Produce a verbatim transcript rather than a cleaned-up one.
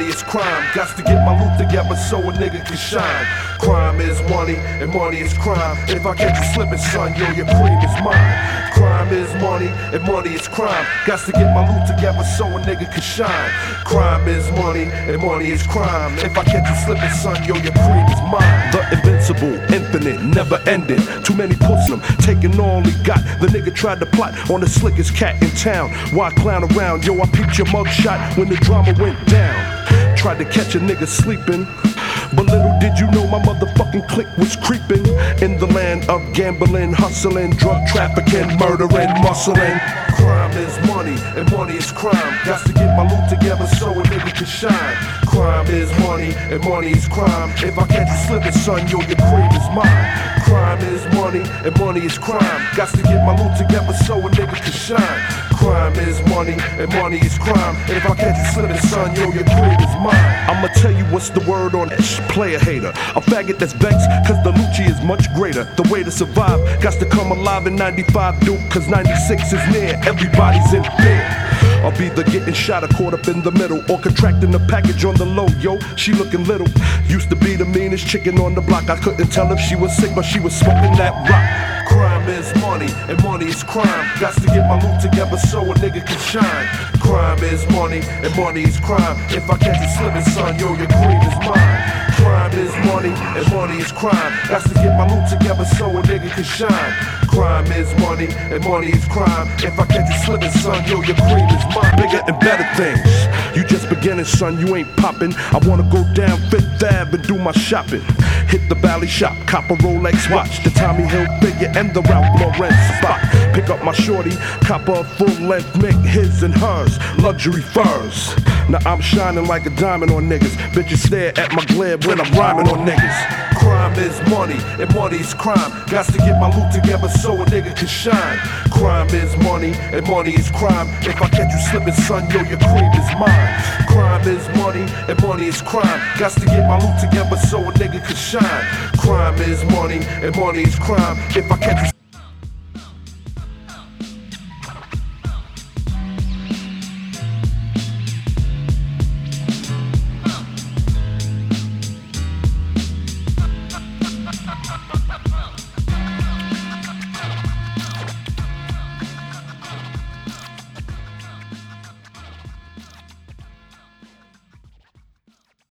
is crime. Got to get my loot together so a nigga can shine. Crime is money, and money is crime. If I catch you slipping, son, yo, your cream is mine. Crime is money, and money is crime. Got to get my loot together so a nigga can shine. Crime is money, and money is crime. If I catch you slipping, son, yo, your cream is mine. The invincible, infinite, never ending. Too many pussing them, taking all he got. The nigga tried to plot on the slickest cat in town. Why clown around? Yo, I peeped your mugshot when the drama went down. Tried to catch a nigga sleeping, but little did you know my motherfucking clique was creeping in the land of gambling, hustling, drug trafficking, murdering, muscling. Crime is money, and money is crime. Got to get my loot together so a nigga can shine. Crime is money, and money is crime. If I catch you slipping, son, yo, your cream is mine. Crime is money, and money is crime. Got to get my loot together so a nigga can shine. Crime is money, and money is crime. If I catch you slipping, son, yo, your cream is mine. I'ma tell you what's the word on it. Player hater, a faggot that's vexed cause the Lucci is much greater. The way to survive, got to come alive in ninety-five, dude, cause ninety-six is near. Everybody's in fear. I'll be either getting shot or caught up in the middle, or contracting the package on the low. Yo, she looking little. Used to be the meanest chicken on the block. I couldn't tell if she was sick, but she was smoking that rock. Crime is money, and money is crime. Got to get my loot together so a nigga can shine. Crime is money, and money is crime. If I catch you slipping, son, yo, your cream is mine. Crime is money, and money is crime. Got to get my loot together so a nigga can shine. Crime is money, and money is crime. If I catch you slipping, son, yo, your cream is mine. Bigger and better things. You just beginning, son, you ain't popping. I wanna go down Fifth Ave and do my shopping. Hit the Valley shop, cop a Rolex watch, the Tommy Hilfiger and the Ralph Lauren spot. Pick up my shorty, cop a full length, make his and hers luxury furs. Now I'm shining like a diamond on niggas. Bitches stare at my glare when I'm rhyming on niggas. Crime is money, and money is crime. Got to get my loot together so a nigga can shine. Crime is money, and money is crime. If I catch you slipping, son, yo, your cream is mine. Crime is money, and money is crime. Got to get my loot together so a nigga can shine. Crime is money, and money is crime. If I catch you